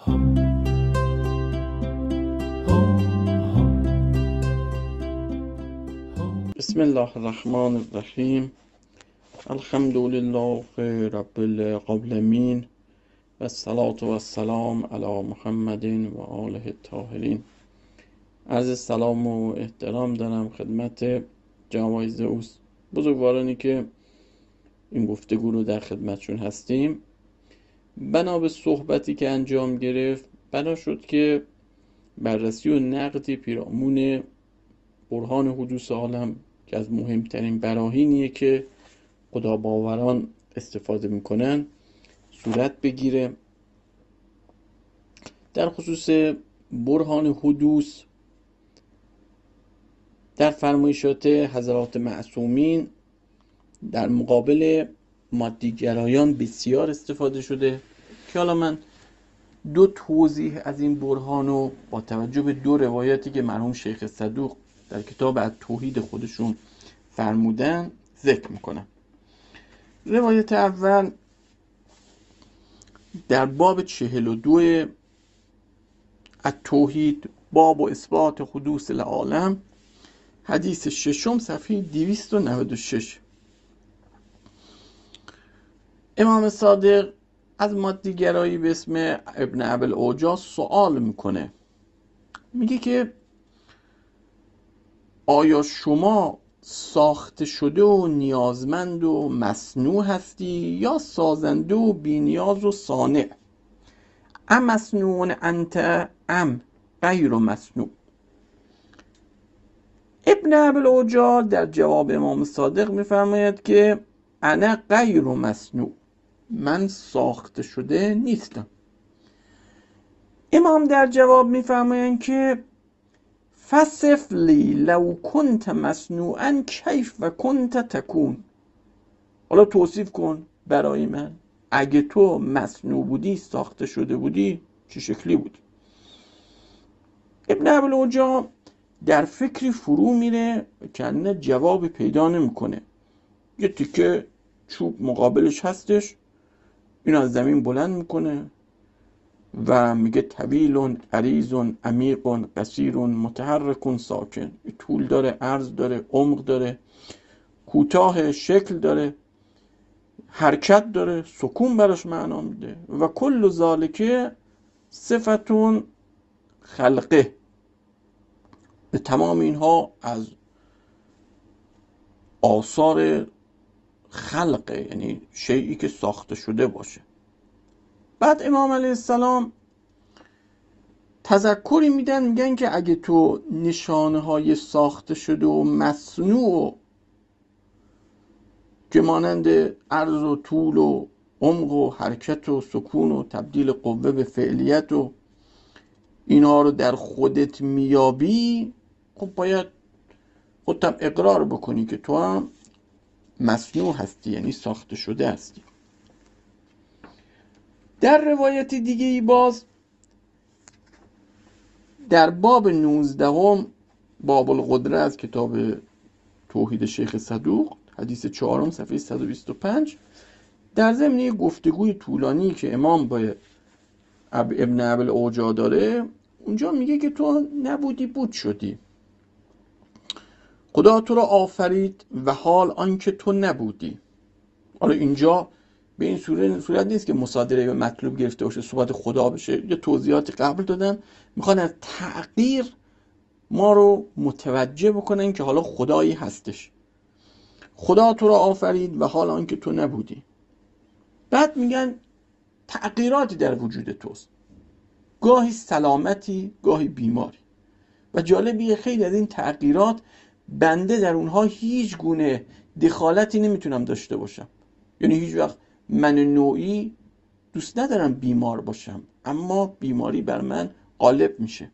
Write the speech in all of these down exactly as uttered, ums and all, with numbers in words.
بسم الله الرحمن الرحیم. الحمد لله رب العالمین و الصلاة و السلام علی محمد و آله الطاهرین. عرض سلام و احترام دارم خدمت جناب زئوس بزرگوارانی که این گفتگو رو در خدمتشون هستیم. بنا به صحبتی که انجام گرفت، بنا شد که بررسی و نقدی پیرامون برهان حدوث عالم که از مهمترین براهینیه که خدا باوران استفاده میکنن صورت بگیره. در خصوص برهان حدوث در فرمایشات حضرات معصومین در مقابل مادیگرایان بسیار استفاده شده که حالا من دو توضیح از این برهان رو با توجه به دو روایتی که مرحوم شیخ صدوق در کتاب التوحید خودشون فرمودن ذکر میکنم. روایت اول در باب چهل و دو التوحید، باب و اثبات حدوث العالم، حدیث ششم، صفحه دویست و نود و شش. امام صادق از مادیگرایی به اسم ابن ابوالعوجاز سوال میکنه، میگه که آیا شما ساخته شده و نیازمند و مصنوع هستی یا سازنده و بی‌نیاز و صانع؟ ام مصنوع انت ام غیر مصنوع؟ ابن ابوالعوجاز در جواب امام صادق میفرماید که انا غیر مصنوع، من ساخته شده نیستم. امام در جواب میفرمایند که فصف لی لو کنت مصنوعا کیف و کنت تکون، حالا توصیف کن برای من اگه تو مصنوع بودی، ساخته شده بودی، چه شکلی بود؟ ابن ابوالعوجاز در فکری فرو میره که نه جواب پیدا نمیکنه. یه تیکه چوب مقابلش هستش، این از زمین بلند میکنه و میگه طویل عریض عمیق قصیر متحرک ساکن. طول داره، عرض داره، عمق داره، کوتاه، شکل داره، حرکت داره، سکون براش معنا میده. و کل ذالک صفتون خلقه، به تمام اینها از آثار خلقه، یعنی شیئی که ساخته شده باشه. بعد امام علیه السلام تذکری میدن، میگن که اگه تو نشانه های ساخته شده و مصنوع که مانند عرض و طول و عمق و حرکت و سکون و تبدیل قوه به فعلیت و اینها رو در خودت میابی، خب باید خودت هم اقرار بکنی که تو هم مصنوع هستی، یعنی ساخته شده هستی. در روایت دیگه ای باز در باب نوزدهم، باب القدره از کتاب توحید شیخ صدوق، حدیث چهارم، صفحه صد و بیست و پنج، در ضمن گفتگوی طولانی که امام با ابن ابوالعوجاز داره، اونجا میگه که تو نبودی بود شدی، خدا تو را آفرید و حال آنکه تو نبودی. حالا اینجا به این صورت صورت نیست که مصادره به مطلوب گرفته باشه، صحبت خدا بشه. یه توضیحات قبل دادن، میخوان از تغییر ما رو متوجه بکنن که حالا خدایی هستش. خدا تو را آفرید و حال آنکه تو نبودی. بعد میگن تغییراتی در وجود توست، گاهی سلامتی، گاهی بیماری. و جالبیه خیلی از این تغییرات بنده در اونها هیچ گونه دخالتی نمیتونم داشته باشم. یعنی هیچ وقت من نوعی دوست ندارم بیمار باشم، اما بیماری بر من غالب میشه.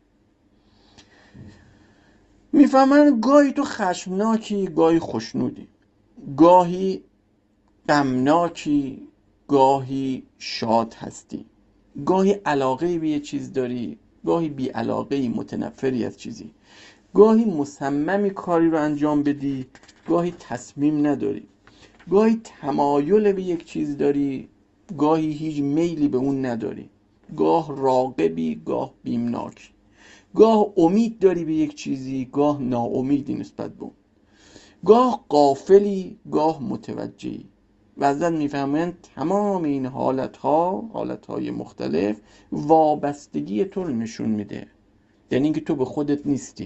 میفهمن گاهی تو خشمناکی، گاهی خوشنودی، گاهی غمناکی، گاهی شاد هستی، گاهی علاقه به یه چیز داری، گاهی بی علاقه، متنفری از چیزی، گاهی مصممی کاری رو انجام بدی، گاهی تصمیم نداری، گاهی تمایل به یک چیز داری، گاهی هیچ میلی به اون نداری. گاه راغبی گاه بیمناک، گاه امید داری به یک چیزی گاه ناامیدی نسبت به اون، گاه غافلی گاه متوجهی. و ازت میفهمند تمام این حالتها، حالتهای مختلف، وابستگی تو رو نشون میده، یعنی اینکه تو به خودت نیستی.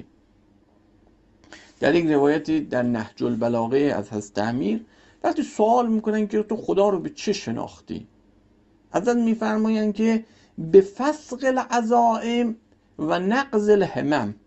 در یک روایتی در نهج البلاغه از حضرت امیر وقتی سوال میکنن که تو خدا رو به چه شناختی، ازت میفرمایند که به فسق العزائم و نقض الهمم.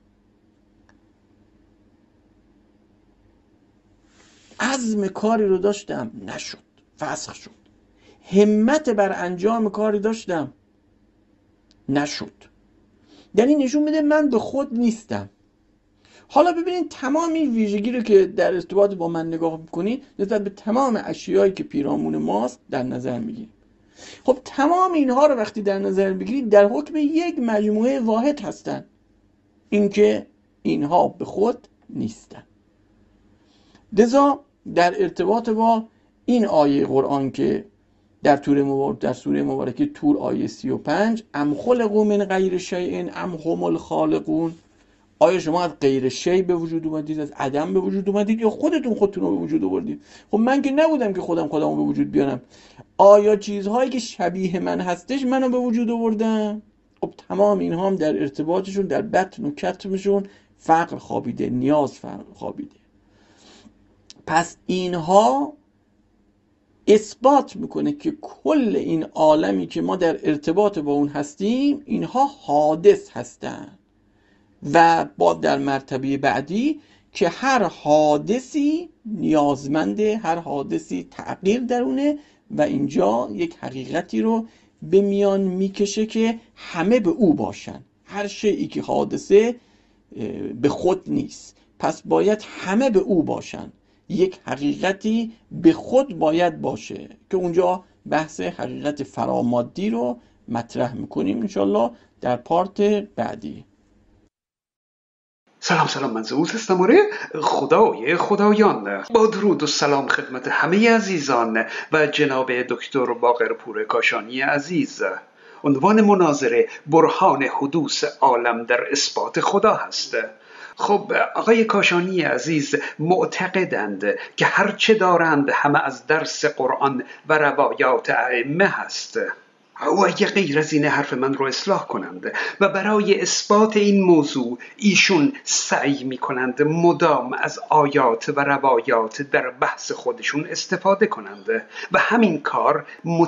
عزم کاری رو داشتم نشد، فسخ شد. همت بر انجام کاری داشتم نشد. یعنی نشون میده من به خود نیستم. حالا ببینید تمام این ویژگی رو که در ارتباط با من نگاه میکنید نسبت به تمام اشیایی که پیرامون ماست در نظر میگیرید. خب تمام اینها رو وقتی در نظر بگیرید در حکم یک مجموعه واحد هستن، اینکه اینها به خود نیستن. لذا در ارتباط با این آیه قرآن که در تور مبارک در سوره مبارکه تور آیه سی و پنج، ام خلقوا من غیر شیء ام هم الخالقون، آیا شما از غیر شیء به وجود اومدید، از عدم به وجود اومدید، یا خودتون خودتون رو به وجود آوردید؟ خب من که نبودم که خودم خودمو به وجود بیارم. آیا چیزهایی که شبیه من هستش منو به وجود آوردن؟ خب تمام اینها هم در ارتباطشون در بطن و کتمشون فقر خوابیده، نیاز فقر خوابیده. پس اینها اثبات میکنه که کل این عالمی که ما در ارتباط با اون هستیم اینها حادث هستن و با در مرتبه بعدی که هر حادثی نیازمنده، هر حادثی تغییر درونه و اینجا یک حقیقتی رو به میان میکشه که همه به او باشن. هر شیئی که حادثه به خود نیست، پس باید همه به او باشن. یک حقیقتی به خود باید باشه که اونجا بحث حقیقت فرامادی رو مطرح میکنیم انشالله در پارت بعدی. سلام سلام، من زئوس استماره، خدای خدایان. با درود و سلام خدمت همه عزیزان و جناب دکتر باقرپور کاشانی عزیز. عنوان مناظره برهان حدوث عالم در اثبات خدا هست. خب آقای کاشانی عزیز معتقدند که هرچه دارند همه از درس قرآن و روایات ائمه هست. و اگه غیر از این حرف من رو اصلاح کنند و برای اثبات این موضوع ایشون سعی می کنند مدام از آیات و روایات در بحث خودشون استفاده کنند و همین کار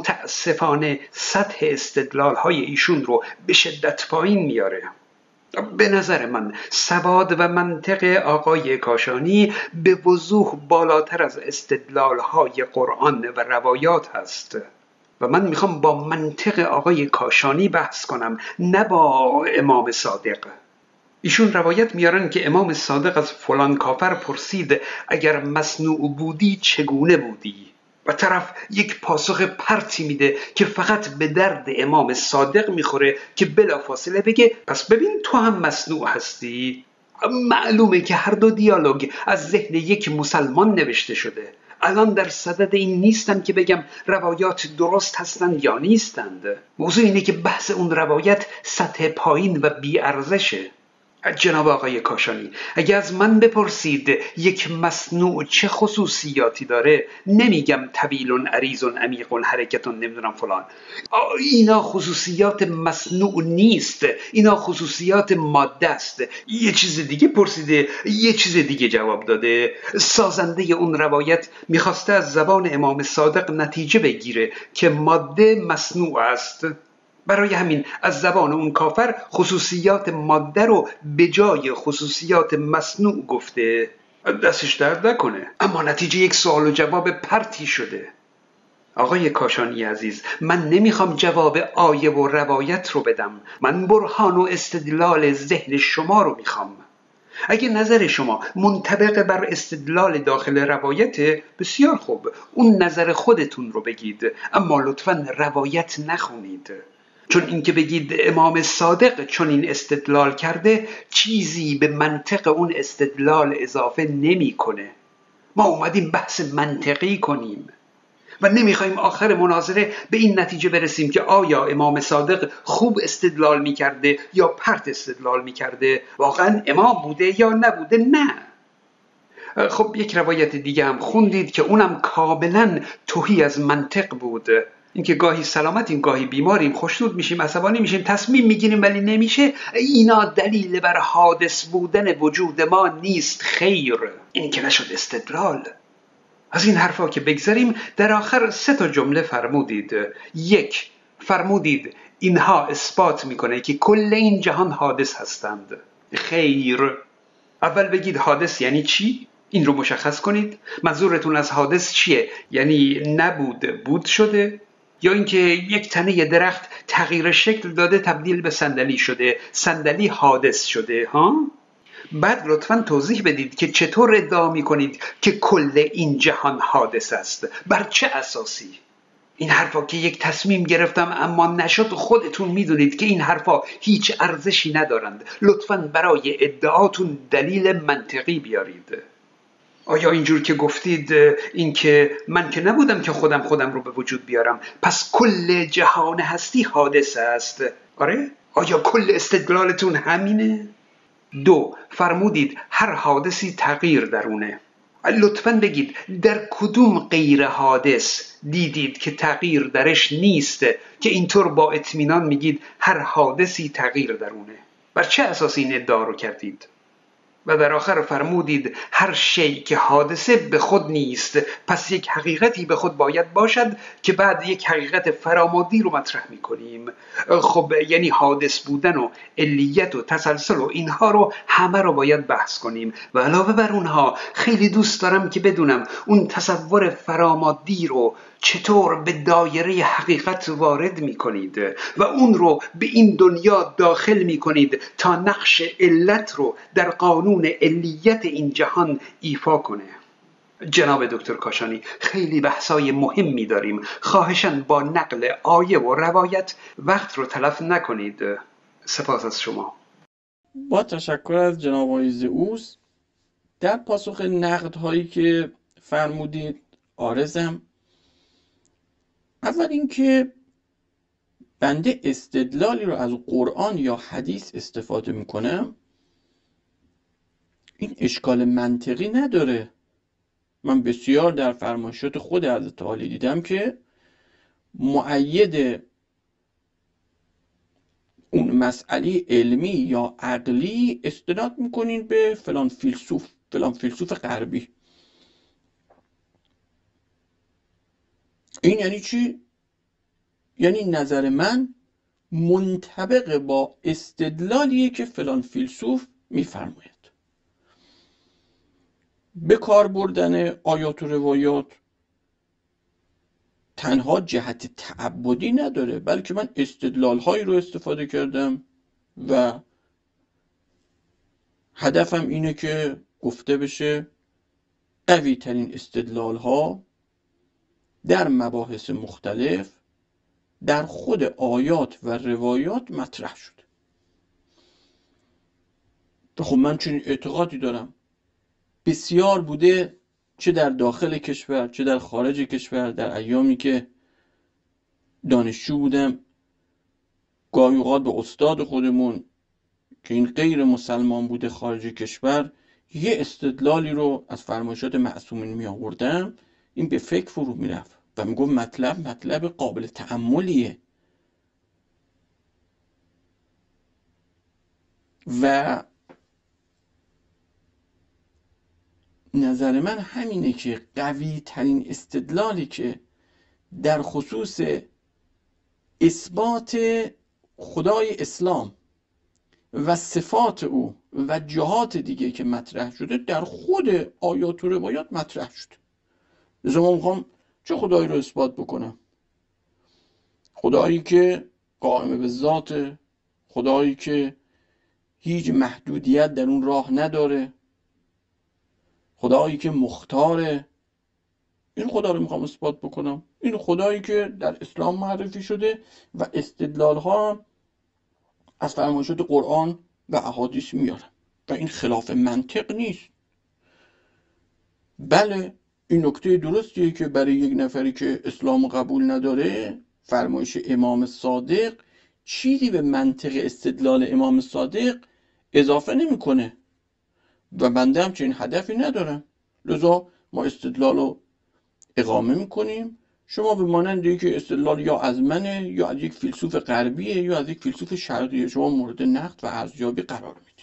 متاسفانه سطح استدلال های ایشون رو به شدت پایین میاره. به نظر من سواد و منطق آقای کاشانی به وضوح بالاتر از استدلال های قرآن و روایات هست و من میخوام با منطق آقای کاشانی بحث کنم، نه با امام صادق. ایشون روایت میارن که امام صادق از فلان کافر پرسید اگر مصنوع بودی چگونه بودی؟ و طرف یک پاسخ پرتی میده که فقط به درد امام صادق میخوره که بلافاصله بگه پس ببین تو هم مصنوع هستی. معلومه که هر دو دیالوگ از ذهن یک مسلمان نوشته شده. الان در صدد این نیستم که بگم روایات درست هستند یا نیستند. موضوع اینه که بحث اون روایت سطح پایین و بی‌ارزشه. جناب آقای کاشانی، اگه از من بپرسید یک مصنوع چه خصوصیاتی داره، نمیگم طویل عریض عمیق حرکت نمیدونم فلان. اینا خصوصیات مصنوع نیست، اینا خصوصیات ماده است. یه چیز دیگه پرسیده، یه چیز دیگه جواب داده. سازنده اون روایت میخواسته از زبان امام صادق نتیجه بگیره که ماده مصنوع است. برای همین از زبان اون کافر خصوصیات ماده رو به جای خصوصیات مصنوع گفته. دستش درد نکنه، اما نتیجه یک سوال و جواب پرتی شده. آقای کاشانی عزیز، من نمیخوام جواب آیه و روایت رو بدم، من برهان و استدلال ذهن شما رو میخوام. اگه نظر شما منطبق بر استدلال داخل روایت، بسیار خوب، اون نظر خودتون رو بگید، اما لطفاً روایت نخونید. چون اینکه بگید امام صادق چون این استدلال کرده چیزی به منطق اون استدلال اضافه نمیکنه. ما اومدیم بحث منطقی کنیم. و نمیخوایم آخر مناظره به این نتیجه برسیم که آیا امام صادق خوب استدلال میکرده یا پرت استدلال میکرده، واقعا امام بوده یا نبوده. نه. خب یک روایت دیگه هم خوندید که اونم کاملا تهی از منطق بود، اینکه گاهی سلامتیم گاهی بیماریم، خوشنود میشیم، عصبانی میشیم، تصمیم میگیریم ولی نمیشه. اینا دلیل بر حادث بودن وجود ما نیست. خیر، این که نشد استدلال. از این حرفا که بگذاریم، در آخر سه تا جمله فرمودید. یک، فرمودید اینها اثبات میکنه که کل این جهان حادث هستند. خیر، اول بگید حادث یعنی چی؟ این رو مشخص کنید. منظورتون از حادث چیه؟ یعنی نبود بود شده، یا اینکه یک تنه درخت تغییر شکل داده تبدیل به صندلی شده، صندلی حادث شده ها؟ بعد لطفاً توضیح بدید که چطور ادعا می‌کنید که کل این جهان حادث است؟ بر چه اساسی؟ این حرفا که یک تصمیم گرفتم اما نشد، خودتون میدونید که این حرفا هیچ ارزشی ندارند. لطفاً برای ادعاتون دلیل منطقی بیارید. آیا اینجور که گفتید این که من که نبودم که خودم خودم رو به وجود بیارم، پس کل جهان هستی حادث است؟ آره؟ آیا کل استدلالتون همینه؟ دو، فرمودید هر حادثی تغییر درونه. لطفاً بگید در کدوم غیر حادث دیدید که تغییر درش نیست که اینطور با اطمینان میگید هر حادثی تغییر درونه؟ بر چه اساس این ادعا رو کردید؟ و در آخر فرمودید هر شی که حادثه به خود نیست، پس یک حقیقتی به خود باید باشد که بعد یک حقیقت فرامادی رو مطرح میکنیم. خب یعنی حادث بودن و علیت و تسلسل و اینها رو همه رو باید بحث کنیم. و علاوه بر اونها خیلی دوست دارم که بدونم اون تصور فرامادی رو چطور به دایره حقیقت وارد میکنید و اون رو به این دنیا داخل میکنید تا نقش علت رو در قانون علیت این جهان ایفا کنه. جناب دکتر کاشانی، خیلی بحثای مهمی داریم، خواهشاً با نقل آیه و روایت وقت رو تلف نکنید. سپاس از شما. با تشکر از جناب آقای زئوس. در پاسخ نقدهایی که فرمودید عارضم. اول اینکه بنده استدلالی رو از قرآن یا حدیث استفاده میکنم، این اشکال منطقی نداره. من بسیار در فرمایشات خود حضرت عالی دیدم که مؤید اون مسئله علمی یا عقلی استناد میکنین به فلان فیلسوف فلان فیلسوف غربی. این یعنی چی؟ یعنی نظر من منطبق با استدلالیه که فلان فیلسوف میفرماید. به کار بردن آیات و روایات تنها جهت تعبدی نداره، بلکه من استدلال هایی رو استفاده کردم و هدفم اینه که گفته بشه قوی ترین استدلال ها در مباحث مختلف در خود آیات و روایات مطرح شد. خب من چنین اعتقادی دارم. بسیار بوده چه در داخل کشور چه در خارج کشور، در ایامی که دانشجو بودم، گاهی اوقات به استاد خودمون که این غیر مسلمان بوده خارج کشور یه استدلالی رو از فرمایشات معصومین می آوردم، این به فکر فرو می رفت و می گفت مطلب مطلب قابل تأملیه. و نظر من همینه که قوی ترین استدلالی که در خصوص اثبات خدای اسلام و صفات او و جهات دیگه که مطرح شده در خود آیات و روایات مطرح شده. لذا من میخوام چه خدایی رو اثبات بکنم؟ خدایی که قائم به ذات، خدایی که هیچ محدودیت در اون راه نداره، خدایی که مختاره. این خدا رو میخوام اثبات بکنم. این خدایی که در اسلام معرفی شده و استدلال ها از فرمایشات قرآن و احادیث میارم و این خلاف منطق نیست. بله این نکته درستیه که برای یک نفری که اسلام قبول نداره فرمایش امام صادق چیزی به منطق استدلال امام صادق اضافه نمیکنه و بنده هم چنین هدفی ندارم، لذا ما استدلال رو اقامه میکنیم. شما به مانند که استدلال یا از منه یا از یک فیلسوف غربیه یا از یک فیلسوف شرقیه، شما مورد نقد و ارزیابی قرار میدید.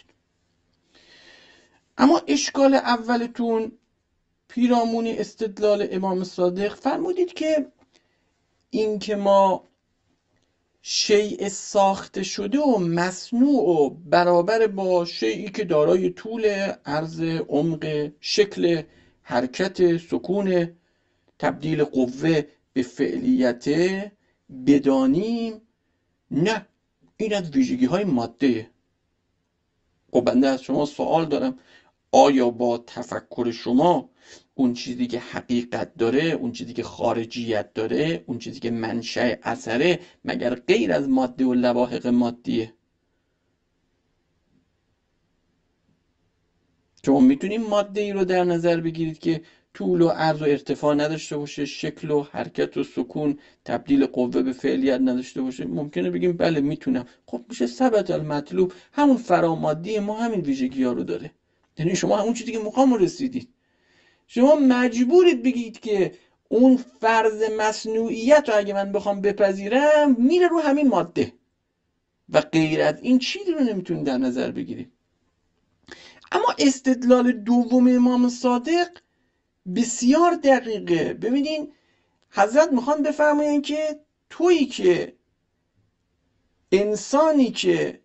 اما اشکال اولتون پیرامون استدلال امام صادق فرمودید که این که ما شیء ساخته شده و مصنوع و برابر با شیئی که دارای طول، عرض، عمق، شکل، حرکت، سکون، تبدیل قوه به فعلیت بدانیم، نه، این از ویژگی های ماده. و بنده از شما سوال دارم، آیا با تفکر شما اون چیزی که حقیقت داره، اون چیزی که خارجیت داره، اون چیزی که منشأ اثره، مگر غیر از ماده و لواحق مادیه؟ شما میتونید ماده ای رو در نظر بگیرید که طول و عرض و ارتفاع نداشته باشه، شکل و حرکت و سکون، تبدیل قوه به فعلیت نداشته باشه؟ ممکنه بگیم بله میتونم. خب میشه ثبت المطلوب، همون فرامادی ما همین ویژگی ها رو داره. یعنی شما همون چیزی که مقام رسیدید، شما مجبورید بگید که اون فرض مصنوعیت رو اگه من بخوام بپذیرم میره رو همین ماده و غیر از این چیزی رو نمیتونید در نظر بگیرید. اما استدلال دوم امام صادق بسیار دقیقه. ببینین حضرت میخوان بفرمایند که تویی که انسانی که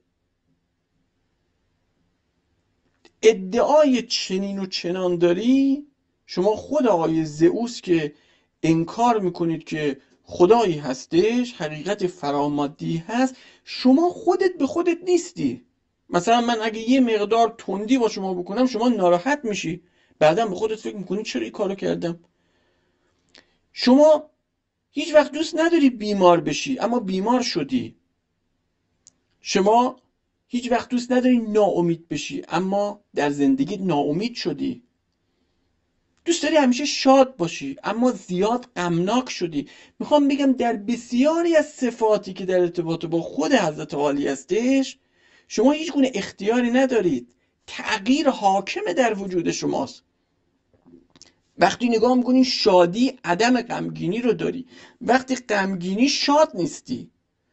ادعای چنین و چنان داری، شما خود آقای زئوس که انکار میکنید که خدایی هستش، حقیقت فرامادی هست، شما خودت به خودت نیستی. مثلا من اگه یه مقدار تندی با شما بکنم شما ناراحت میشی، بعدم به خودت فکر میکنی چرا این کارو کردم. شما هیچ وقت دوست نداری بیمار بشی اما بیمار شدی. شما هیچ وقت دوست نداری ناامید بشی اما در زندگی ناامید شدی. دوست داری همیشه شاد باشی اما زیاد غمناک شدی. میخوام بگم در بسیاری از صفاتی که در ارتباط با خود حضرت عالی هستش شما هیچ گونه اختیاری ندارید، تغییر حاکم در وجود شماست. وقتی نگاه میکنی شادی عدم غمگینی رو داری، وقتی غمگینی شاد نیستی،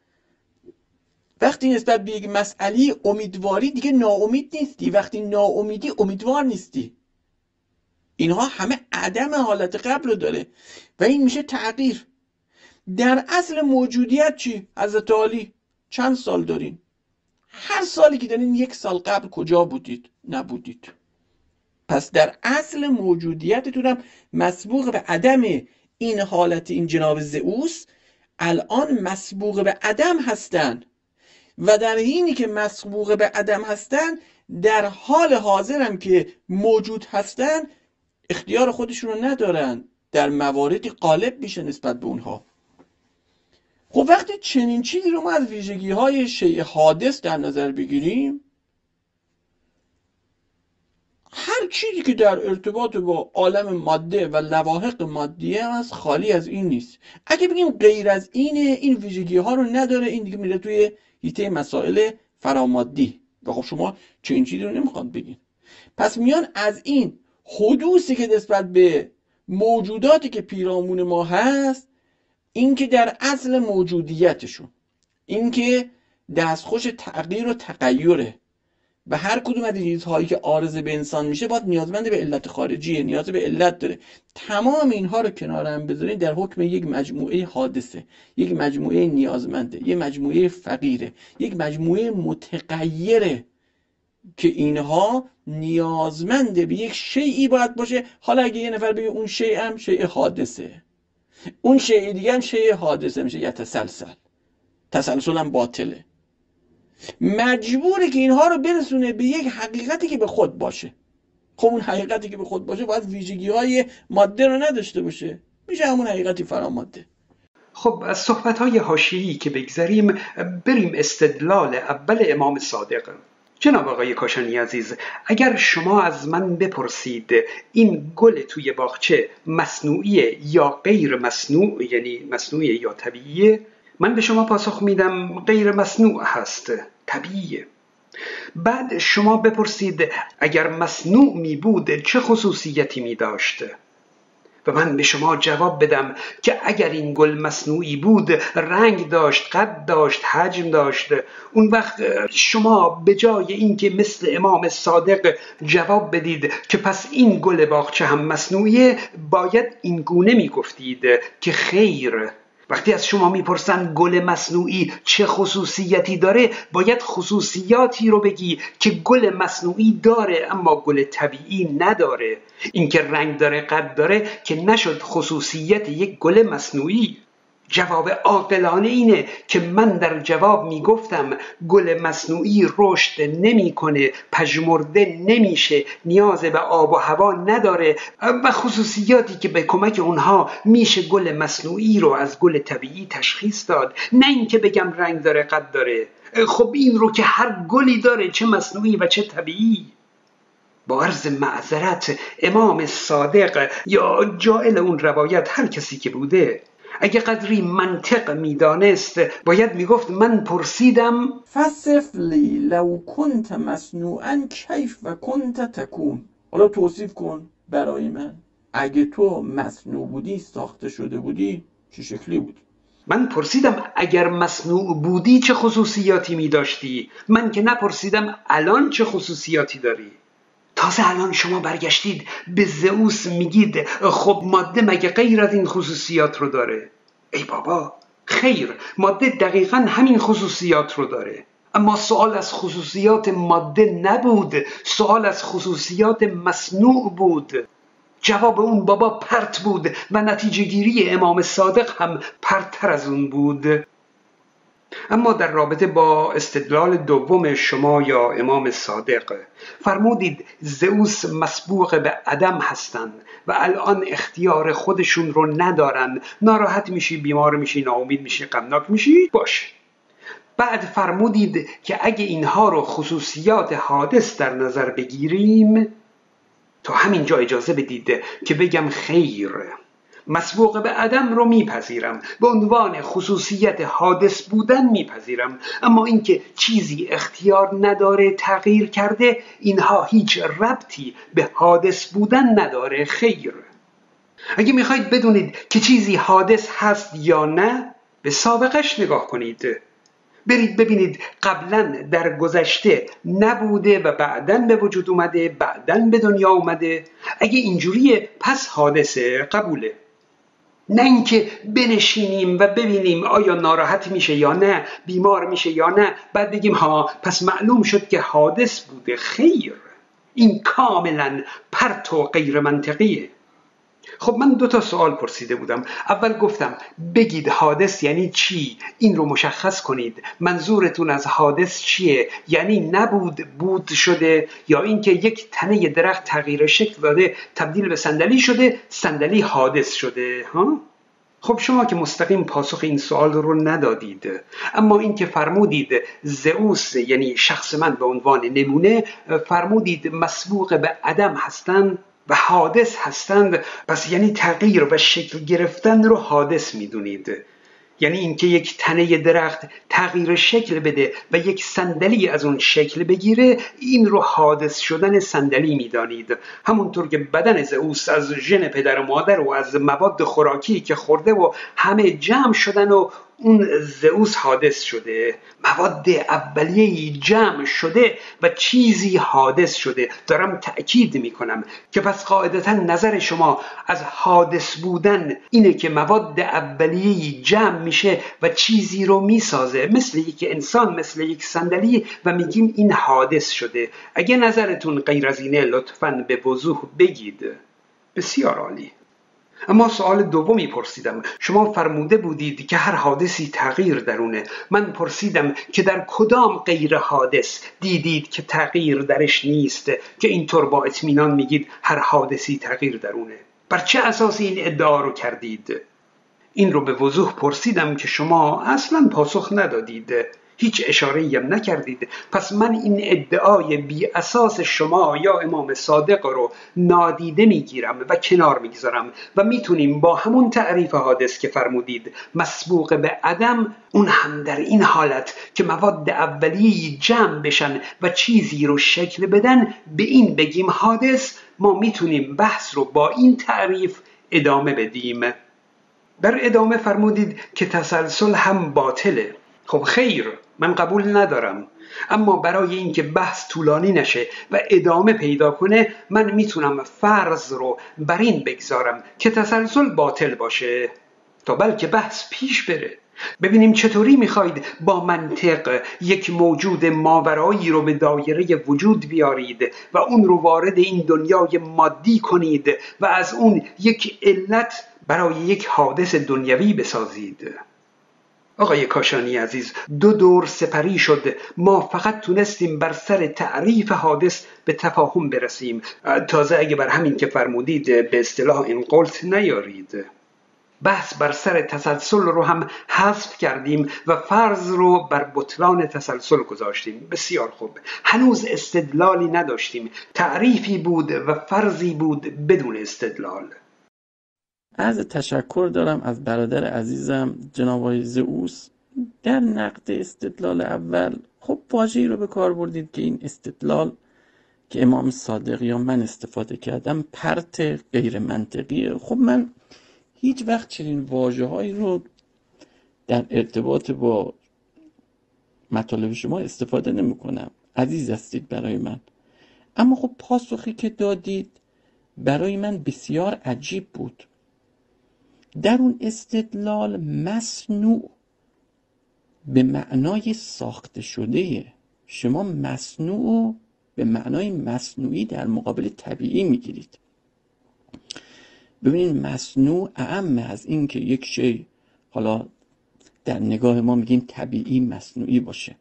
وقتی نسبت به یک مسئله امیدواری دیگه ناامید نیستی، وقتی ناامیدی امیدوار نیستی. اینها همه عدم حالت قبل رو داره و این میشه تغییر. در اصل موجودیت چی؟ حضرت عالی چند سال دارین؟ هر سالی که دارین یک سال قبل کجا بودید؟ نبودید. پس در اصل موجودیتتون هم مسبوق به عدم این حالت این جناب زئوس الان مسبوق به عدم هستن و در حینی که مسبوق به عدم هستن در حال حاضر هم که موجود هستن اختیار خودشون رو ندارن، در مواردی غالب میشه نسبت به اونها. خب وقتی چنین چیزی رو ما از ویژگی های شیء حادث در نظر بگیریم، هر چیزی که در ارتباط با عالم ماده و لواحق مادیه هست خالی از این نیست. اگه بگیم غیر از اینه، این ویژگی ها رو نداره، این دیگه میره توی حیطه مسائل فرامادی و خب شما چنین چیزی رو نمیخواد بگین. پس میان از این حدوثی که نسبت به موجوداتی که پیرامون ما هست، این که در اصل موجودیتشون، این که دستخوش تغییر و تغیره و هر کدوم از این چیزهایی که عارض به انسان میشه باید نیازمند به علت خارجیه، نیاز به علت داره. تمام اینها رو کنار هم بذارید در حکم یک مجموعه حادثه، یک مجموعه نیازمنده، یک مجموعه فقیره، یک مجموعه متغیره که اینها نیازمند به یک شیئی باید باشه. حالا اگه یه نفر بگه اون شیء هم شیء حادثه، اون شیء دیگه هم شیء حادثه، میشه یا تسلسل. تسلسل هم باطله. مجبوره که اینها رو برسونه به یک حقیقتی که به خود باشه. خب اون حقیقتی که به خود باشه باید ویژگی های ماده رو نداشته باشه، میشه همون حقیقتی فراماده. خب از صحبت های حاشیه‌ای که بگذاریم بریم استدلال اول امام صادق. جناب آقای کاشانی عزیز، اگر شما از من بپرسید این گل توی باغچه مصنوعیه یا غیر مصنوع، یعنی مصنوعیه یا طبیعیه، من به شما پاسخ میدم غیر مصنوع هست، طبیعیه. بعد شما بپرسید اگر مصنوع می بود چه خصوصیتی می داشت؟ و من به شما جواب بدم که اگر این گل مصنوعی بود، رنگ داشت، قد داشت، حجم داشت، اون وقت شما به جای اینکه مثل امام صادق جواب بدید که پس این گل باغچه هم مصنوعیه، باید این گونه می گفتید که خیر. وقتی از شما میپرسن گل مصنوعی چه خصوصیتی داره، باید خصوصیاتی رو بگی که گل مصنوعی داره اما گل طبیعی نداره. این که رنگ داره، قد داره، که نشد خصوصیت یک گل مصنوعی. جواب عاقلانه اینه که من در جواب میگفتم گل مصنوعی رشد نمیکنه، پژمرده نمیشه، نیاز به آب و هوا نداره و خصوصیاتی که به کمک اونها میشه گل مصنوعی رو از گل طبیعی تشخیص داد، نه اینکه بگم رنگ داره، قد داره. خب این رو که هر گلی داره، چه مصنوعی و چه طبیعی. با عرض معذرت، امام صادق یا جائل اون روایت، هر کسی که بوده، اگه قدری منطق میدانست باید میگفت من پرسیدم فصف لی لو کنت مصنوعا کیف و کنت تکون. حالا توصیف کن برای من، اگه تو مصنوع بودی، ساخته شده بودی، چه شکلی بود؟ من پرسیدم اگر مصنوع بودی چه خصوصیاتی می داشتی. من که نپرسیدم الان چه خصوصیاتی داری. تازه الان شما برگشتید به زئوس میگید خب ماده مگه غیر از این خصوصیات رو داره؟ ای بابا، خیر، ماده دقیقاً همین خصوصیات رو داره، اما سوال از خصوصیات ماده نبود، سوال از خصوصیات مصنوع بود. جواب اون بابا پرت بود و نتیجه گیری امام صادق هم پرتر از اون بود. اما در رابطه با استدلال دوم شما یا امام صادق، فرمودید زئوس مسبوق به عدم هستند و الان اختیار خودشون رو ندارن. ناراحت میشی، بیمار میشی، ناامید میشی، غمناک میشی، باش. بعد فرمودید که اگه اینها رو خصوصیات حادث در نظر بگیریم، تا همین جا اجازه بدید که بگم خیر، مسبوق به عدم رو میپذیرم، به عنوان خصوصیت حادث بودن میپذیرم، اما اینکه چیزی اختیار نداره، تغییر کرده، اینها هیچ ربطی به حادث بودن نداره. خیر. اگه میخواید بدونید که چیزی حادث هست یا نه، به سابقش نگاه کنید. برید ببینید قبلا در گذشته نبوده و بعدن به وجود اومده، بعدن به دنیا اومده. اگه اینجوریه پس حادثه، قبوله. نه اینکه بنشینیم و ببینیم آیا ناراحت میشه یا نه، بیمار میشه یا نه، بعد بگیم ها پس معلوم شد که حادث بوده. خیر، این کاملا پرت و غیر منطقیه. خب من دو تا سوال پرسیده بودم. اول گفتم بگید حادث یعنی چی؟ این رو مشخص کنید. منظورتون از حادث چیه؟ یعنی نبود بود شده، یا اینکه یک تنه درخت تغییر شکل داده، تبدیل به صندلی شده، صندلی حادث شده؟ ها؟ خب شما که مستقیم پاسخ این سوال رو ندادید، اما این که فرمودید زئوس یعنی شخص من به عنوان نمونه، فرمودید مسبوق به عدم هستند و حادث هستند، پس یعنی تغییر و شکل گرفتن رو حادث میدونید. یعنی اینکه یک تنه درخت تغییر شکل بده و یک صندلی از اون شکل بگیره، این رو حادث شدن صندلی میدانید. همونطور که بدن زئوس از ژن پدر و مادر و از مواد خوراکی که خورده و همه جمع شدن و اون زئوس حادث شده، مواد اولیه‌ای جمع شده و چیزی حادث شده. دارم تأکید میکنم که پس قاعدتا نظر شما از حادث بودن اینه که مواد اولیه‌ای جمع میشه و چیزی رو میسازه، مثل یک انسان، مثل یک صندلی، و میگیم این حادث شده. اگه نظرتون غیر از اینه لطفاً به وضوح بگید. بسیار عالی. اما سوال دومی پرسیدم. شما فرموده بودید که هر حادثی تغییر درونه. من پرسیدم که در کدام غیر حادث دیدید که تغییر درش نیست، که اینطور با اطمینان میگید هر حادثی تغییر درونه؟ بر چه اساس این ادعا رو کردید؟ این رو به وضوح پرسیدم که شما اصلا پاسخ ندادید. هیچ اشاره‌ای هم نکردید. پس من این ادعای بی اساس شما یا امام صادق رو نادیده میگیرم و کنار میگذارم و میتونیم با همون تعریف حادث که فرمودید مسبوق به عدم، اون هم در این حالت که مواد اولیه جمع بشن و چیزی رو شکل بدن، به این بگیم حادث. ما میتونیم بحث رو با این تعریف ادامه بدیم. در ادامه فرمودید که تسلسل هم باطله. خب خیر، من قبول ندارم، اما برای اینکه بحث طولانی نشه و ادامه پیدا کنه، من میتونم فرض رو بر این بگذارم که تسلسل باطل باشه تا بلکه بحث پیش بره. ببینیم چطوری میخواید با منطق یک موجود ماورایی رو به دایره وجود بیارید و اون رو وارد این دنیای مادی کنید و از اون یک علت برای یک حادث دنیوی بسازید. آقای کاشانی عزیز، دو دور سپری شد، ما فقط تونستیم بر سر تعریف حادث به تفاهم برسیم. تازه اگه بر همین که فرمودید به اصطلاح انقلت نیارید، بحث بر سر تسلسل رو هم حذف کردیم و فرض رو بر بطلان تسلسل گذاشتیم. بسیار خوب، هنوز استدلالی نداشتیم، تعریفی بود و فرضی بود بدون استدلال. از تشکر دارم از برادر عزیزم جناب آقای زئوس. در نقد استدلال اول خب واژه‌ای رو به کار بردید که این استدلال که امام صادق یا من استفاده کردم پرت غیر منطقیه. خب من هیچ وقت چنین واژه‌هایی رو در ارتباط با مطالب شما استفاده نمی کنم. عزیز هستید برای من. اما خب پاسخی که دادید برای من بسیار عجیب بود. در اون استدلال مصنوع به معنای ساخته شده، شما مصنوع به معنای مصنوعی در مقابل طبیعی میگیرید. ببینید مصنوع اعم از این که یک شی حالا در نگاه ما میگیم طبیعی مصنوعی باشه.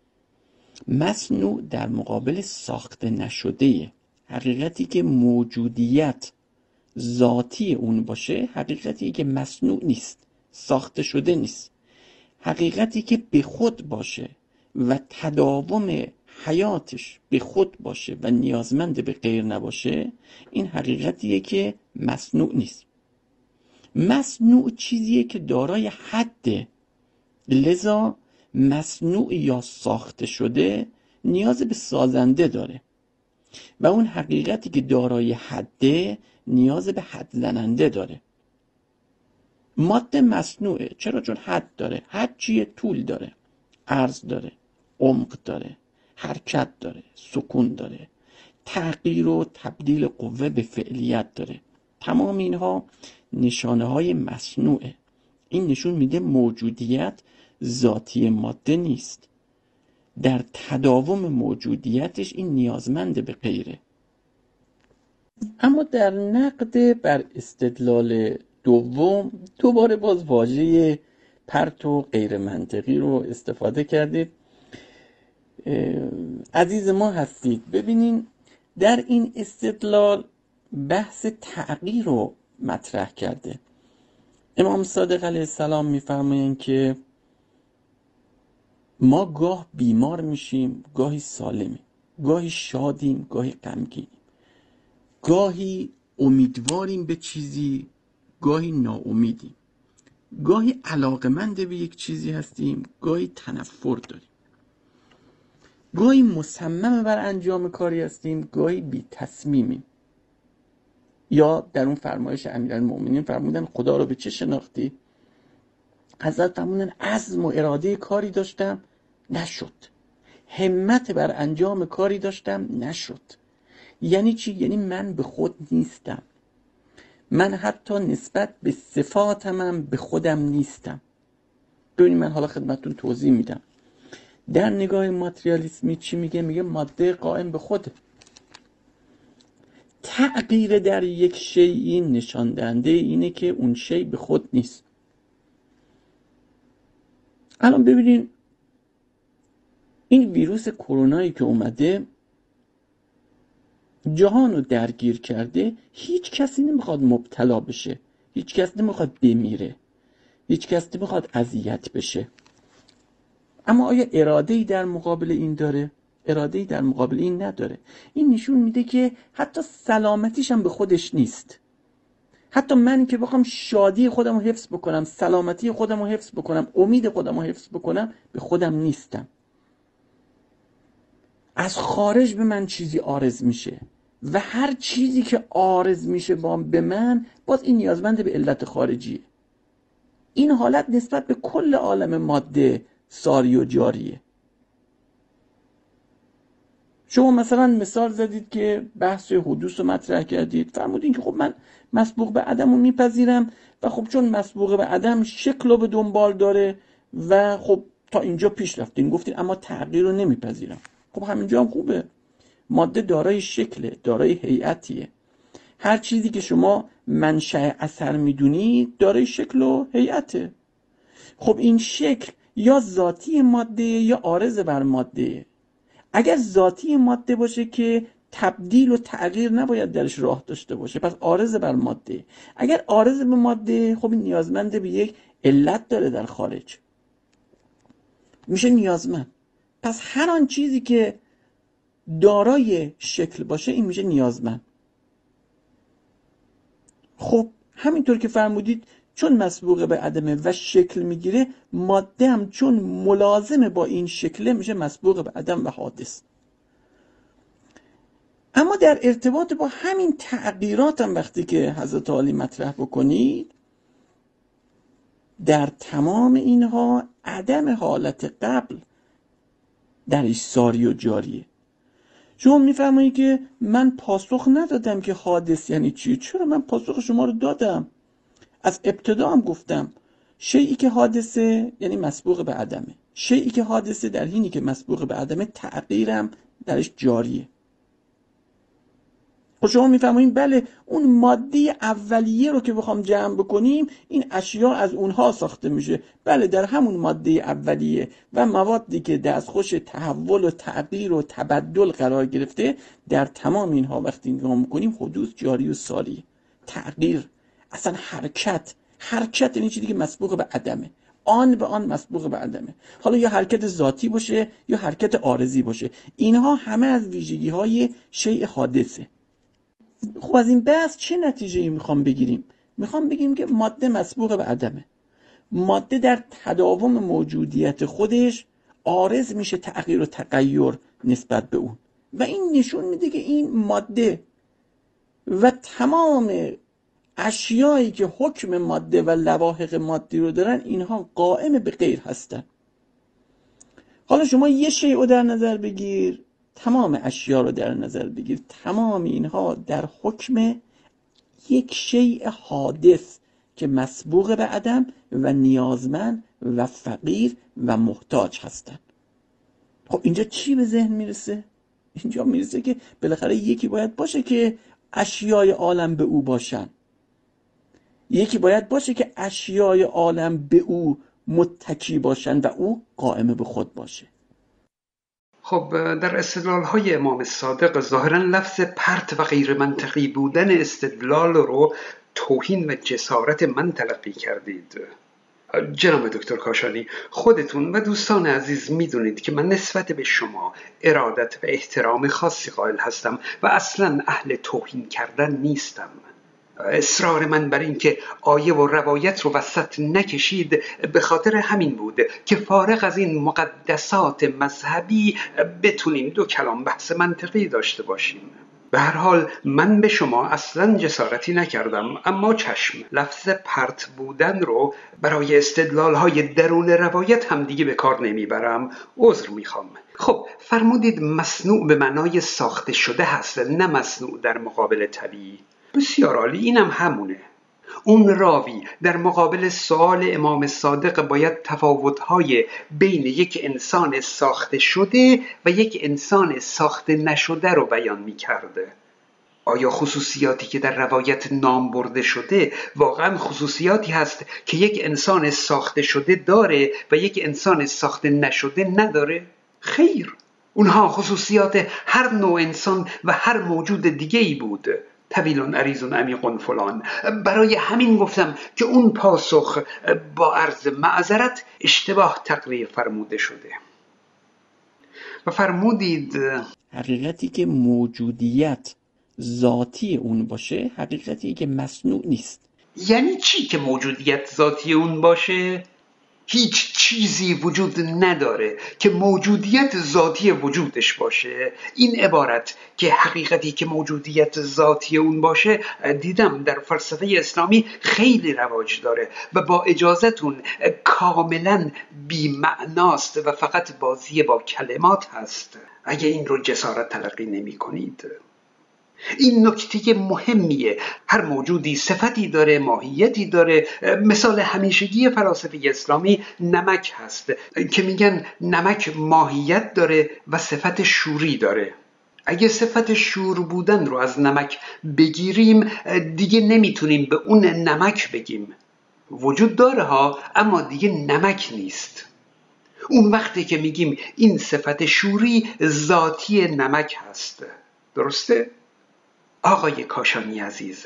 مصنوع در مقابل ساخته نشده، حقیقتی که موجودیت ذاتی اون باشه، حقیقتی که مصنوع نیست، ساخته شده نیست، حقیقتی که به خود باشه و تداوم حیاتش به خود باشه و نیازمند به غیر نباشه، این حقیقتیه که مصنوع نیست. مصنوع چیزیه که دارای حده، لذا مصنوع یا ساخته شده نیاز به سازنده داره و اون حقیقتی که دارای حده نیاز به حد زننده داره. ماده مصنوعه، چرا؟ چون حد داره. حد چیه؟ طول داره، عرض داره، عمق داره، حرکت داره، سکون داره، تغییر و تبدیل قوه به فعلیت داره. تمام اینها نشانه های مصنوعه. این نشون میده موجودیت ذاتی ماده نیست، در تداوم موجودیتش این نیازمند به غیره. اما در نقد بر استدلال دوم دوباره باز واژه پرت و غیر منطقی رو استفاده کردید. عزیز ما هستید. ببینین در این استدلال بحث تغییر رو مطرح کرده. امام صادق علیه السلام میفرمایند که ما گاه بیمار میشیم، گاهی سالمیم، گاهی شادیم، گاهی غمگینیم، گاهی امیدواریم به چیزی، گاهی ناامیدیم، گاهی علاقمند به یک چیزی هستیم، گاهی تنفر داریم، گاهی مصمم بر انجام کاری هستیم، گاهی بی تصمیمیم. یا در اون فرمایش امیرالمومنین فرمودن خدا رو به چه شناختی؟ حضرت فرمودن عزم و اراده کاری داشتم، نشد. همت بر انجام کاری داشتم، نشد. یعنی چی؟ یعنی من به خود نیستم، من حتی نسبت به صفاتمم به خودم نیستم. ببینید من حالا خدمتتون توضیح میدم. در نگاه ماتریالیسمی چی میگه؟ میگه ماده قائم به خوده. تغییر در یک شیء نشان دهنده اینه که اون شیء به خود نیست. الان ببینید این ویروس کرونایی که اومده جهان رو درگیر کرده، هیچ کسی نمیخواد مبتلا بشه، هیچ کس نمیخواد بمیره، هیچ کس نمیخواد اذیت بشه. اما آیا اراده‌ای در مقابل این داره؟ اراده‌ای در مقابل این نداره. این نشون میده که حتی سلامتیش هم به خودش نیست. حتی من که بخوام شادی خودم رو حفظ بکنم، سلامتی خودم رو حفظ بکنم، امید خودم رو حفظ بکنم، به خودم نیستم. از خارج به من چیزی عارض میشه و هر چیزی که عارض میشه با به من، باز این نیازمند به علت خارجیه. این حالت نسبت به کل عالم ماده ساری و جاریه. شما مثلا مثال زدید که بحث حدوث رو مطرح کردید، فرمودین که خب من مسبوق به عدم رو میپذیرم و خب چون مسبوق به عدم شکل رو به دنبال داره و خب تا اینجا پیش رفتین، گفتین اما تغییر رو نمیپذیرم. خب همینجا هم خوبه. ماده دارای شکله، دارای هیئتیه. هر چیزی که شما منشأ اثر میدونید دارای شکل و هیئته. خب این شکل یا ذاتی ماده یا عارض بر ماده. اگر ذاتی ماده باشه که تبدیل و تغییر نباید درش راه داشته باشه، پس عارض بر ماده. اگر عارض به ماده، خب این نیازمند به یک علت داره در خارج، میشه نیازمند. پس هر آن چیزی که دارای شکل باشه این میشه نیازمند. خب همینطور که فرمودید چون مسبوق به عدمه و شکل میگیره، ماده هم چون ملازمه با این شکله میشه مسبوق به عدم و حادث. اما در ارتباط با همین تغییرات هم وقتی که حضرت عالی مطرح بکنید، در تمام اینها عدم حالت قبل درش ساری و جاریه. شما میفرمایید که من پاسخ ندادم که حادث یعنی چی؟ چرا من پاسخ شما رو دادم؟ از ابتدا هم گفتم شیئی که حادثه یعنی مسبوق به عدمه. شیئی که حادثه در حینی که مسبوق به عدمه، تغییرم درش جاریه. خب شما میفهمید بله اون ماده اولیه رو که بخوام جمع بکنیم، این اشیا از اونها ساخته میشه. بله در همون ماده اولیه و موادی که دستخوش تحول و تغییر و تبدل قرار گرفته، در تمام اینها وقتی نگاه میکنیم حدوث جاری و ساری، تغییر، اصلا حرکت. حرکت یعنی چیزی که مسبوق به عدمه، آن به آن مسبوق به عدمه. حالا یا حرکت ذاتی باشه یا حرکت عارضی باشه، اینها همه از ویژگی های شیء حادثه. خب از این بحث چه نتیجه‌ای میخوام بگیریم؟ میخوام بگیم که ماده مسبوق به عدمه. ماده در تداوم موجودیت خودش عارض میشه تغییر و تغیر نسبت به اون و این نشون میده که این ماده و تمام اشیایی که حکم ماده و لواحق مادی رو دارن، اینها قائم به غیر هستن. حالا شما یه شیء رو در نظر بگیر، تمام اشیا رو در نظر بگیر، تمام اینها در حکم یک شیء حادث که مسبوق به عدم و نیازمند و فقیر و محتاج هستن. خب اینجا چی به ذهن میرسه؟ اینجا میرسه که بالاخره یکی باید باشه که اشیای عالم به او باشن، یکی باید باشه که اشیای عالم به او متکی باشن و او قائم به خود باشه. خب در استدلال‌های امام صادق ظاهراً لفظ پرت و غیر منطقی بودن استدلال رو توهین و جسارت من تلقی کردید. جناب دکتر کاشانی، خودتون و دوستان عزیز میدونید که من نسبت به شما ارادت و احترام خاصی قائل هستم و اصلاً اهل توهین کردن نیستم. اصرار من بر این که آیه و روایت رو وسط نکشید به خاطر همین بود که فارغ از این مقدسات مذهبی بتونیم دو کلام بحث منطقی داشته باشیم. به هر حال من به شما اصلا جسارتی نکردم، اما چشم، لفظ پرت بودن رو برای استدلال‌های درون روایت هم دیگه به کار نمیبرم، عذر میخوام. خب فرمودید مصنوع به معنای ساخته شده هست، نه مصنوع در مقابل طبیعی. بسیار عالی، اینم همونه. اون راوی در مقابل سوال امام صادق باید تفاوت‌های بین یک انسان ساخته شده و یک انسان ساخته نشده رو بیان می‌کرده. آیا خصوصیاتی که در روایت نام برده شده واقعا خصوصیاتی هست که یک انسان ساخته شده داره و یک انسان ساخته نشده نداره؟ خیر، اونها خصوصیات هر نوع انسان و هر موجود دیگه‌ای بود. طویل عریض عمیق فلان. برای همین گفتم که اون پاسخ با عرض معذرت اشتباه تقریر فرموده شده. و فرمودید حقیقتی که موجودیت ذاتی اون باشه حقیقتی که مصنوع نیست. یعنی چی که موجودیت ذاتی اون باشه؟ هیچ چیزی وجود نداره که موجودیت ذاتی وجودش باشه. این عبارت که حقیقتی که موجودیت ذاتی اون باشه دیدم در فلسفه اسلامی خیلی رواج داره و با اجازتون کاملا بی معناست و فقط بازی با کلمات هست اگه این رو جسارت تلقی نمی کنید. این نکته مهمیه. هر موجودی صفتی داره، ماهیتی داره. مثال همیشگی فلاسفه اسلامی نمک هست که میگن نمک ماهیت داره و صفت شوری داره. اگه صفت شور بودن رو از نمک بگیریم دیگه نمیتونیم به اون نمک بگیم. وجود داره ها، اما دیگه نمک نیست. اون وقتی که میگیم این صفت شوری ذاتی نمک هست. درسته؟ آقای کاشانی عزیز،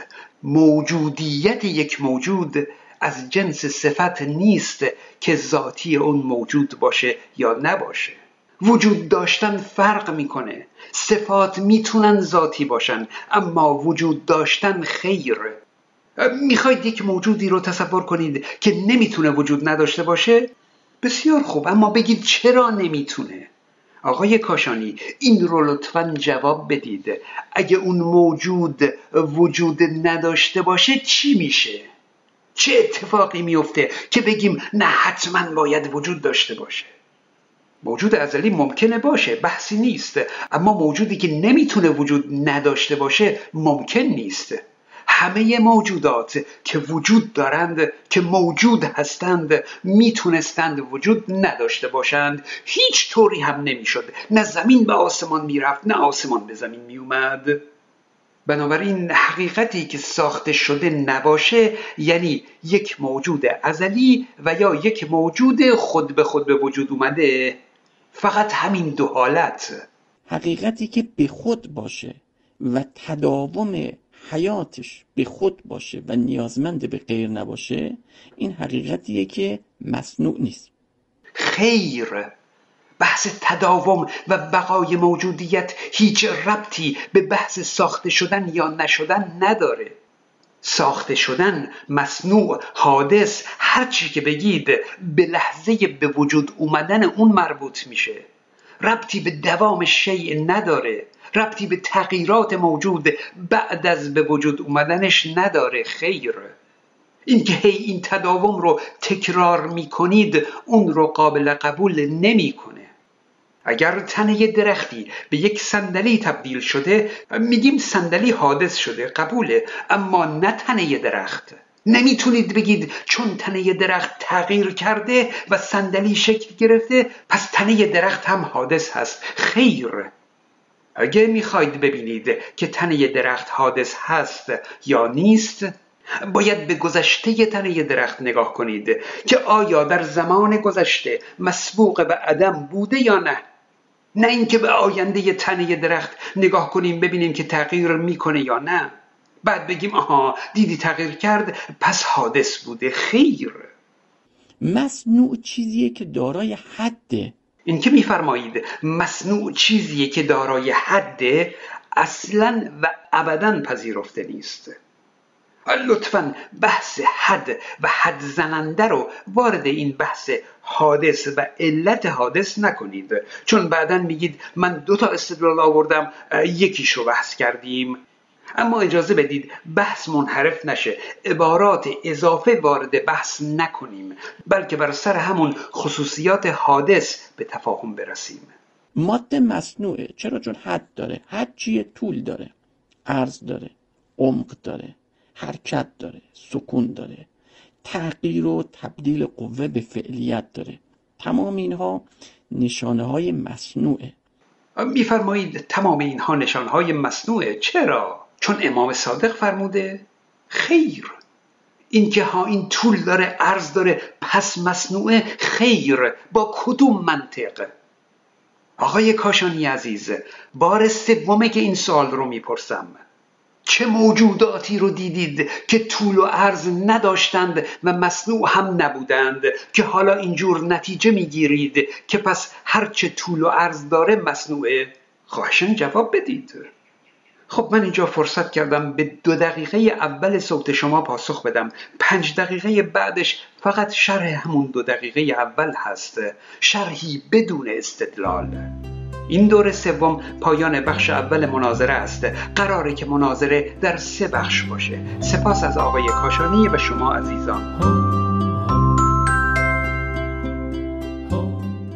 موجودیت یک موجود از جنس صفت نیست که ذاتی اون موجود باشه یا نباشه. وجود داشتن فرق میکنه. صفات میتونن ذاتی باشن اما وجود داشتن خیر. میخواید یک موجودی رو تصور کنید که نمیتونه وجود نداشته باشه؟ بسیار خوب، اما بگید چرا نمیتونه؟ آقای کاشانی این رو لطفاً جواب بدید. اگه اون موجود وجود نداشته باشه چی میشه؟ چه اتفاقی میفته که بگیم نه حتما باید وجود داشته باشه؟ موجود ازلی ممکنه باشه، بحثی نیست، اما موجودی که نمیتونه وجود نداشته باشه ممکن نیست. همه موجودات که وجود دارند، که موجود هستند، میتونستند وجود نداشته باشند. هیچ طوری هم نمیشد. نه زمین به آسمان میرفت، نه آسمان به زمین میومد. بنابراین حقیقتی که ساخته شده نباشه یعنی یک موجود ازلی و یا یک موجود خود به خود به وجود اومده. فقط همین دو حالت. حقیقتی که به خود باشه و تداوم حیاتش به خود باشه و نیازمند به غیر نباشه، این حقیقتیه که مصنوع نیست. خیر، بحث تداوم و بقای موجودیت هیچ ربطی به بحث ساخته شدن یا نشدن نداره. ساخته شدن، مصنوع، حادث، هر چی که بگید به لحظه به وجود اومدن اون مربوط میشه. ربطی به دوام شیء نداره. ربطی به تغییرات موجود بعد از به وجود اومدنش نداره. خیر، این که هی این تداوم رو تکرار میکنید اون رو قابل قبول نمیکنه. اگر تنه درختی به یک صندلی تبدیل شده میگیم صندلی حادث شده، قبوله، اما نه تنه درخت. نمیتونید بگید چون تنه درخت تغییر کرده و صندلی شکل گرفته پس تنه درخت هم حادث هست. خیر، اگه میخواید ببینید که تنه درخت حادث هست یا نیست باید به گذشته تنه درخت نگاه کنید که آیا در زمان گذشته مسبوق به عدم بوده یا نه. نه اینکه به آینده تنه درخت نگاه کنیم ببینیم که تغییر میکنه یا نه، بعد بگیم آها دیدی تغییر کرد پس حادث بوده. خیر، مصنوع چیزیه که دارای حده. این که میفرمایید مصنوع چیزیه که دارای حده اصلا و ابدا پذیرفته نیست. لطفاً بحث حد و حد زننده رو وارد این بحث حادث و علت حادث نکنید، چون بعداً میگید من دو تا استدلال آوردم یکیش رو بحث کردیم. اما اجازه بدید بحث منحرف نشه، عبارات اضافه وارد بحث نکنیم، بلکه بر سر همون خصوصیات حادث به تفاهم برسیم. ماده مصنوعه. چرا؟ چون حد داره. حد چیه؟ طول داره، عرض داره، عمق داره، حرکت داره، سکون داره، تغییر و تبدیل قوه به فعلیت داره. تمام اینها نشانه های مصنوعه. میفرمایید تمام اینها نشانه های مصنوعه. چرا؟ چون امام صادق فرموده؟ خیر، این که ها این طول داره، عرض داره، پس مصنوعه. خیر، با کدوم منطق؟ آقای کاشانی عزیز، بار سومه که این سوال رو میپرسم. چه موجوداتی رو دیدید که طول و عرض نداشتند و مصنوع هم نبودند که حالا اینجور نتیجه میگیرید که پس هرچه طول و عرض داره مصنوعه؟ خواهشاً جواب بدید. خب من اینجا فرصت کردم به دو دقیقه اول صوت شما پاسخ بدم. پنج دقیقه بعدش فقط شرح همون دو دقیقه اول هست، شرحی بدون استدلال. این دور سوم پایان بخش اول مناظره است. قراره که مناظره در سه بخش باشه. سپاس از آقای کاشانی و شما عزیزان.